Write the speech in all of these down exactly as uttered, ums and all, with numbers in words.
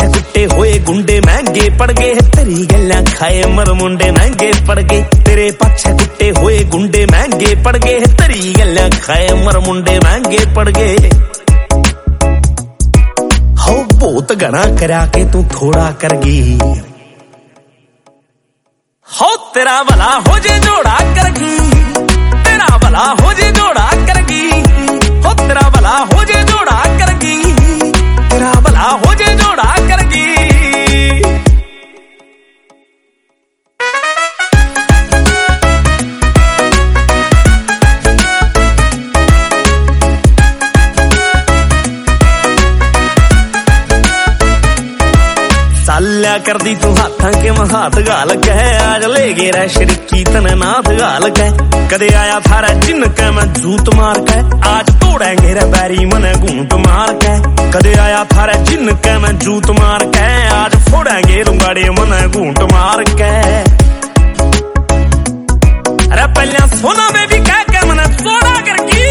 पाछे कुट्टे होए गुंडे महंगे पड़ गए, तेरी गल्लां खाए मर मुंडे महंगे पड़ गए। तेरे पाछे कुट्टे होए गुंडे महंगे पड़ गए, तेरी गल्लां खाए मर मुंडे महंगे पड़ गए। हो बहुत घना करा के तू थोड़ा करगी, हो तेरा भला हो जे जोड़ा करगी, तेरा भला हो जे जोड़ा करगी, हो तेरा भला हो जे जोड़ा करगी, तेरा भला हो जे जोड़ा करगी। साल्या कर दी तू हाथां के हाथ गाल कह, आज ले गेरा शरीकी तने नाथ गाल कह। कदे आया थारा जिन के मैं जूत मार के, आज तोड़ेंगे रे बैरी मने घूंट मार के। कदे आया थारा जिन के मैं जूत मार के, आज फोड़ेंगे रुंगाड़े मने घूंट मार के। अरे पहले सोना में भी कह के मने सोना करगी,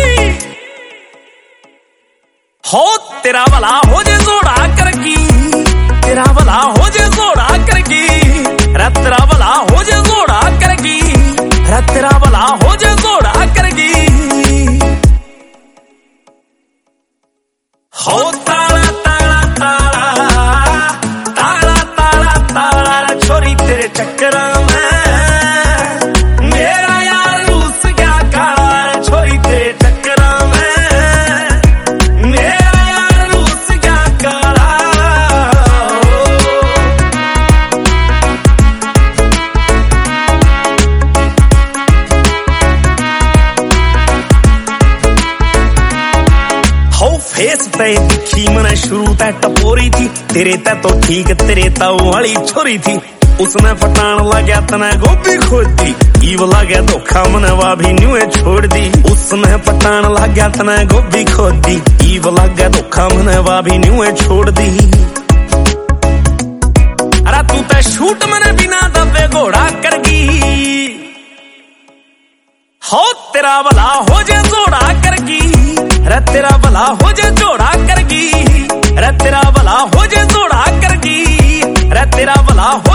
हो तेरा भला हो जे जोड़ा करगी, तेरा भला हो जे जोड़ा करगी, रे तेरा भला हो जे जोड़ा करगी, रे तेरा भला हो जे जोड़ा करगी। हो ताला ताला ताला ताला ताला ताला छोरी तेरे चक्करा में मेरा यार रूस गया काला, छोरी तेरे चक्करा में मेरा यार रूस गया काला। फेस पे दिखी मने शुरू तै टपोरी थी, तेरे तै तो ठीक तेरे ताऊ वाली छोरी थी। उसने पटान लग्या तना गोभी खोद दी, ईव लगे धोखा मने वा भी न्यूए छोड़ दी। उसने पटान लग्या तना गोभी खोद दी, ईव लगे धोखा मने वा भी न्यूए छोड़ दी। अरे तू तै शूट मने बिना दबे घोड़ा करगी, हो तेरा भला हो जे जोड़ा करगी, रे तेरा भला हो जे जोड़ा करगी, रे तेरा भला हो जे जोड़ा करगी, रे तेरा भला हो